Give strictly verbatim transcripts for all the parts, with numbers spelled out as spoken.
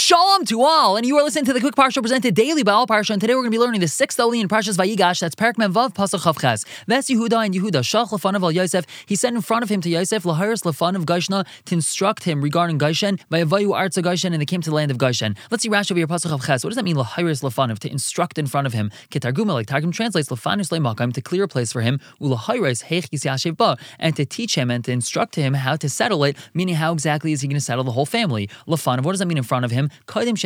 Shalom to all, and you are listening to the Quick Parsha presented daily by All Parsha, and today we're going to be learning the sixth Oli in Parshas Vayigash. That's Perek Mem Vav Pasuk Chav Ches. Ves Yehuda and Yehuda Shalch Lefanav al Yosef. He sent in front of him to Yosef Lahiris Lefanav Goshna to instruct him regarding Goshen. Vayavayu Arza Goshen, and they came to the land of Goshen. Let's see Rashi over here Pasuk Chav Ches. What does that mean? Lahiris Lefanav, to instruct in front of him. Ketarguma, like Targum translates Lefanus Leimakam, to clear a place for him. Ulahiris Heich Yis Yashev Ba, and to teach him and to instruct him how to settle it. Meaning, how exactly is he going to settle the whole family? Lefanav. What does that mean in front of him?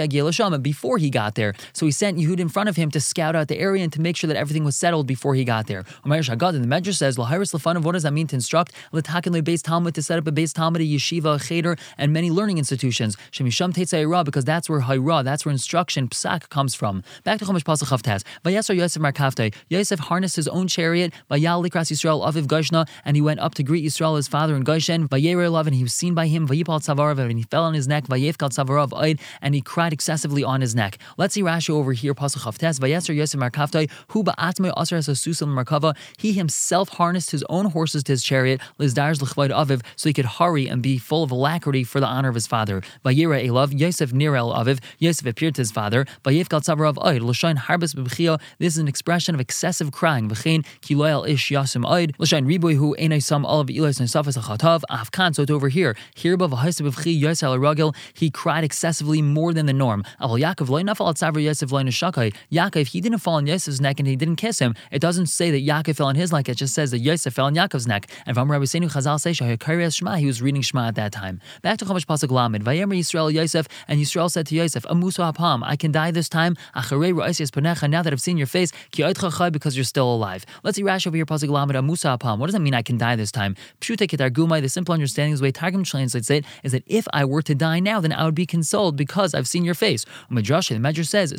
Before he got there. So he sent Yehud in front of him to scout out the area and to make sure that everything was settled before he got there. And the Medrash says, Lahiris Lefanav, what does that mean to instruct? L'taken le'beis Talmud, to set up a beis Talmud, a yeshiva, a cheder, and many learning institutions. Shemisham Tetzei Ra, because that's where Hayra, that's where instruction, psak, comes from. Back to Chumash Pasuk Chav Tes. Vayasar Yosef Markavtei. Yosef harnessed his own chariot, Vayal Likras Yisrael Aviv Goshna, and he went up to greet Yisrael, his father, in Goshen. Vayerer Elav, and he was seen by him. Vayipal Tzavarav, and he fell on his neck. Vayefkal Tzavarav Oid, and he cried excessively on his neck. Let's see Rashi over here, Pasuk Chav Tes. Vayeser Yosef Markavtei, hu ba'atmei aser esasusam markava. He himself harnessed his own horses to his chariot, lizdars l'chvod aviv, so he could hurry and be full of alacrity for the honor of his father. Vayera elav, Yosef nir el aviv. Yosef appeared to his father. Vayefkal tzavarav oid, l'shain harbis b'bchia. This is an expression of excessive crying. V'chein ki lo el ish yasim oid. L'shain riboy hu enay sam olav ilos nesafas achatav. Afkan, so it's over here. Hirba v'haisa b'bchi Yosef el ragil. He cried excessively more than the norm. Aval Yaakov lo nafal at Savra Yosef lo nishakai. Yaakov, he didn't fall on Yosef's neck and he didn't kiss him. It doesn't say that Yaakov fell on his neck. It just says that Yosef fell on Yaakov's neck. And from Rabbi Seinu Chazal say Shahakarias Shema, he was reading Shema at that time. Back to Chumash Pasuk Lamed. Vayemer Yisrael Yosef, and Yisrael said to Yosef, Amusu hapam, I can die this time. Acharei ra'asias panecha, now that I've seen your face, ki oitcha chai, because you're still alive. Let's see Rashi over here Pasuk Lamed. Amusu hapam. What does that mean? I can die this time. Pshute ketargumai. The simple understanding is the way Targum translates it is that if I were to die now, then I would be consoled because I've seen your face. Midrash, the Medrash says,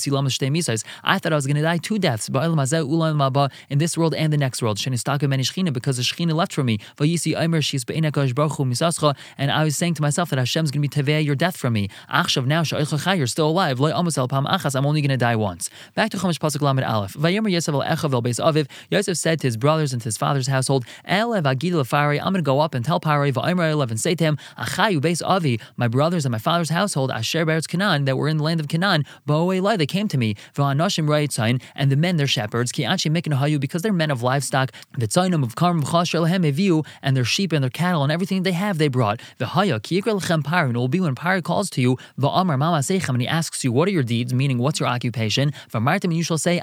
I thought I was going to die two deaths in this world and the next world, because the Shechina left from me. And I was saying to myself that Hashem's going to be tevei your death from me. Now you're still alive. I'm only going to die once. Back to Chumash Pasuk Lamed Aleph. Yosef said to his brothers and to his father's household, I'm going to go up and tell Paroi and say to him, my brothers and my father's household, Asher Beretz Canaan, that were in the land of Canaan, they came to me, and the men, their shepherds, because they're men of livestock, and their sheep and their cattle and everything they have they brought. It will be when Pari calls to you, and he asks you, what are your deeds, meaning what's your occupation? And you shall say,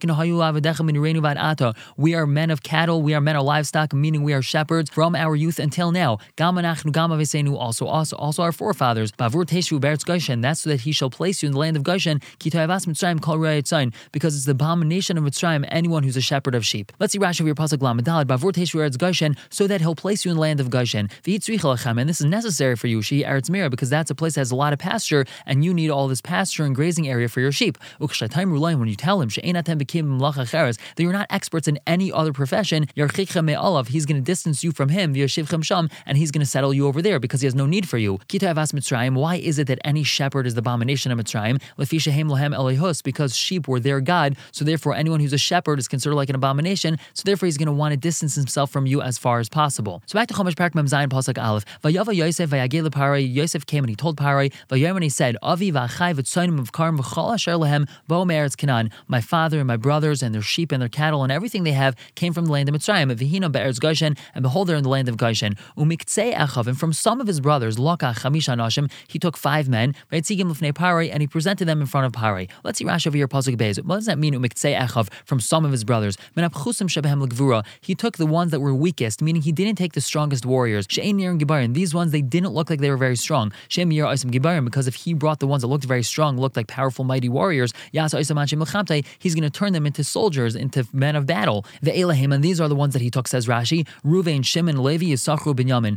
we are men of cattle, we are men of livestock, meaning we are shepherds from our youth until now. Also, also, also our forefathers. That's so that he shall place you in the land of Goshen, because it's the abomination of Mitzrayim, anyone who's a shepherd of sheep. Let's see Rashi over your Pasuk Lamed Daled, Goshen, so that he'll place you in the land of Goshen. And this is necessary for you, Shi Eretz Mira, because that's a place that has a lot of pasture, and you need all this pasture and grazing area for your sheep. When you tell him that you're not experts in any other profession, he's going to distance you from him, and he's going to settle you over there because he has no need for you. Why is it that any shepherd is the abomination of Mitzrayim? Because sheep were their God, so therefore anyone who's a shepherd is considered like an abomination, so therefore he's going to want to distance himself from you as far as possible. So back to Chumash Perek Mem Zayin Pasuk Aleph. Vayava Yosef vayagei leParoi. Yosef came and he told Paroi, Vayom, and he said, Avi v'achai v'tzonim v'karim v'chol asher lehem bo me'eretz Canaan. My father and my brothers and their sheep and their cattle and everything they have came from the land of Mitzrayim. V'hina be'eretz Goshen, and behold, they're in the land of Goshen. Umiktzei echav, and from some of his brothers, Lokach chamisha nashim, he took five men, v'etzigim l'fnei Paroi, and he presented them in front of Paroi. Let's see Rashi over here Pasuk Beis. What does that mean? Umiktzei echav, from some of his brothers. He took the ones that were weakest, meaning he didn't take the strongest warriors. These ones, they didn't look like they were very strong. Because if he brought the ones that looked very strong, looked like powerful, mighty warriors, he's going to turn them into soldiers, into men of battle. The Elahim, and these are the ones that he took, says Rashi. Ruvain, Shimon, Levi, Yisachar, Binyamin.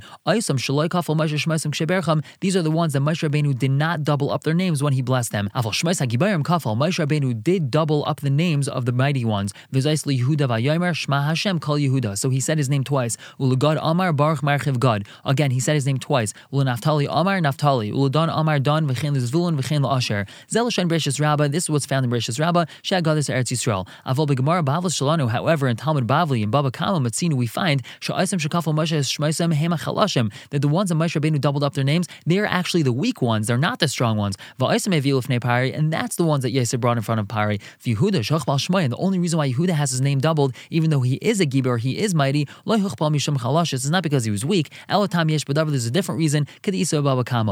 These are the ones that Moshe Rabbeinu did not double up their names when he blessed them. Moshe Rabbeinu did double up the names of the mighty ones. So he said his name twice. Ulugad Amar Baruch Marchiv Gad. Again, he said his name twice. Ulanaftali Amar Naftali. Uladan Amar Dan v'chein l'Zvulun v'chein l'Asher. Zelashan Bereshis Rabbah. This is what's found in Bereshis Rabbah. Shagadas Eretz Yisrael. Avol beGemara Bavos Shalanu. However, in Talmud Bavli and Baba Kama Matzinu, we find Sha'isem Shekafel Moshe Shmaisem Hema Chalashem, that the ones that Moshe Rabbeinu doubled up their names, they are actually the weak ones. They're not the strong ones. And that's the ones that Yosef brought in front of Pari. And the only reason why Yehuda has his name doubled, even though he is a Gibor, he is mighty, it's not because he was weak. There's a different reason. So we have this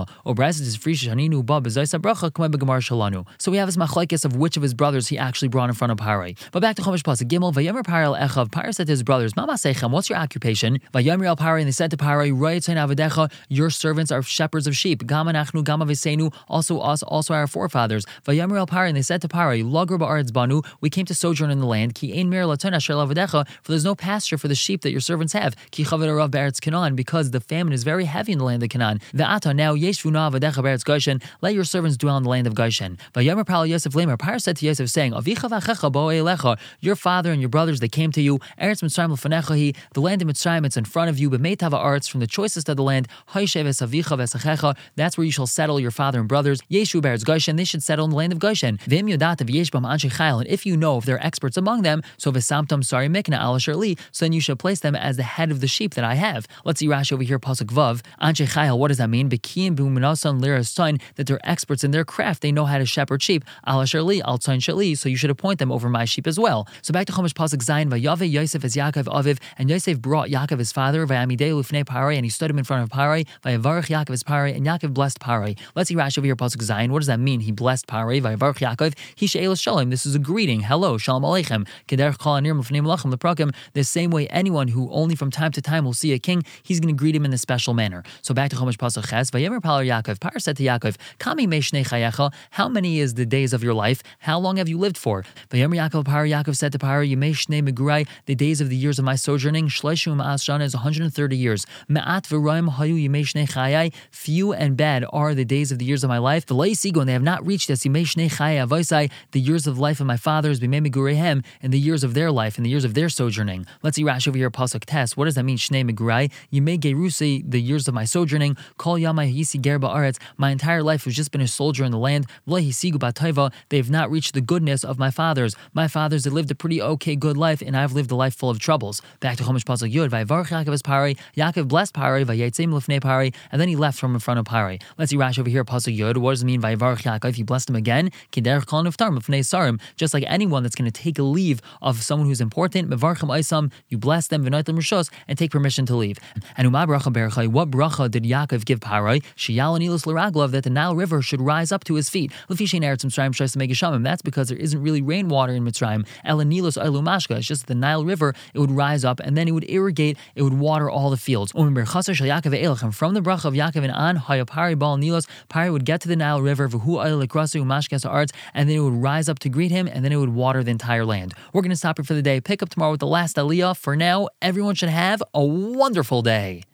machlekes of which of his brothers he actually brought in front of Pari. But back to Chumash Pasuk Gimel. Vayomer Pari al Echav. Pari said to his brothers, Mama Seichem, what's your occupation? Vayomer al Pari, and they said to Pari, your servants are shepherds of sheep. Gama nachnu, gama v'seinu, also us, also our forefathers. Vayomer al Pari, and they said to Pari, Logr ba'aretz banu, we came to sojourn in the land. Ki ein mir laton asher lavadecha, for there's no pasture for the sheep that your servants have. Ki chaved arav ba'aretz Canaan, because the famine is very heavy in the land of Canaan. Ve'ata, now yeshvu na avadecha ba'aretz Goshen, let your servants dwell in the land of Goshen. Vayomer Pari Yosef lemer, Pari said to Yosef, saying, Avicha v'achecha bo'ei elecha, your father and your brothers, they came to you. Eretz Mitzrayim l'fanecha hi, the land of Mitzrayim, it's in front of you. B'meitav ha'aretz, from the choicest of the land. Hayshev es avicha v'esachecha, that's where you shall settle your father and brothers. Yeshu b'aretz Goshen, they should settle in the land of Goshen. V'im yodat v'yesh b'am anshe chayil, and if you know if they're experts among them, so v'samtam sari mikna al asher li, so then you should place them as the head of the sheep that I have. Let's see Rashi over here, pasuk vav. Anshe chayil, what does that mean? B'kiyim b'uminasan liras son, that they're experts in their craft, they know how to shepherd sheep. Al asher li, al tzon shali, so you should appoint them over my sheep as well. So back to Chumash pasuk Zayin, vayave Yosef as Yaakov aviv, and Yosef brought Yaakov his father, vayamidei lufnei Pari, and he stood him in front of Pari, vayavarach Yaakov his Pari, and Yaakov blessed Pari. Let's see Rashi over here, pasuk Zayin. What does that mean? He blessed Pari, vayavarach Yaakov. He she'elos shalom. This is a greeting. Hello, shalom aleichem. Kederach kol anir l'fnei malachim leprakim. The same way anyone who only from time to time will see a king, he's going to greet him in a special manner. So back to Chumash pasuk Ches. Vayemer Pari Yaakov. Pari said to Yaakov, Kami meishnei chayecha. How many is the days of your life? How long have you lived for? Vayemer Yaakov Pari. Yaakov said to Pari, Yemei shnei megurai. The days of the years of my sojourning, shleishu ma'as shana, is one hundred thirty years. Me'at v'roim hayu yemei shnei chayai. Few and bad are the days of the years of my life. V'lei sigo, and they have not reached as yemei shnei chayai avoisai, the years of life of my fathers, b'mei megureihem, and the years of their life, and the years of their sojourning. Let's see Rashi over here, pasuk Tes. What does that mean? Shnei megurai. Yemei gerusi, the years of my sojourning. Kol yamai yisi ger ba'aretz. My entire life has just been a soldier in the land. V'lei sigu b'taiva. They have not reached the goodness of my fathers. My fathers had lived a pretty okay, good life, and I've lived a life full of troubles. Back to Chumash pasuk Yud. Vayivarach Yaakov es Pari. Yaakov blessed Pari. Vayetzim lefnei Pari, and then he left from in front of Pari. Let's see Rashi over here, pasuk Yud. What does it mean? Vayivarach Yaakov. He blessed him again. Kederach kol niftar lefnei sarim. Just like anyone that's going to take a leave of someone who's important, mevarchem oisam, you bless them v'noitem rishos and take permission to leave. And uma bracha berachai. What bracha did Yaakov give Pari? Sheyal anilos l'raglav, that the Nile River should rise up to his feet. L'fishein eretz Mitzrayim shos megashamim. That's because there isn't really rainwater in Mitzrayim. El anilos ailu mashka. It's just the Nile River. It would rise up and then it would irrigate. It would water all the fields. And from the bracha of Yaakov and on, Hayapari Bal Nilos, Pari would get to the Nile River, and then it would rise up to greet him, and then it would water the entire land. We're going to stop here for the day. Pick up tomorrow with the last Aliyah. For now, everyone should have a wonderful day.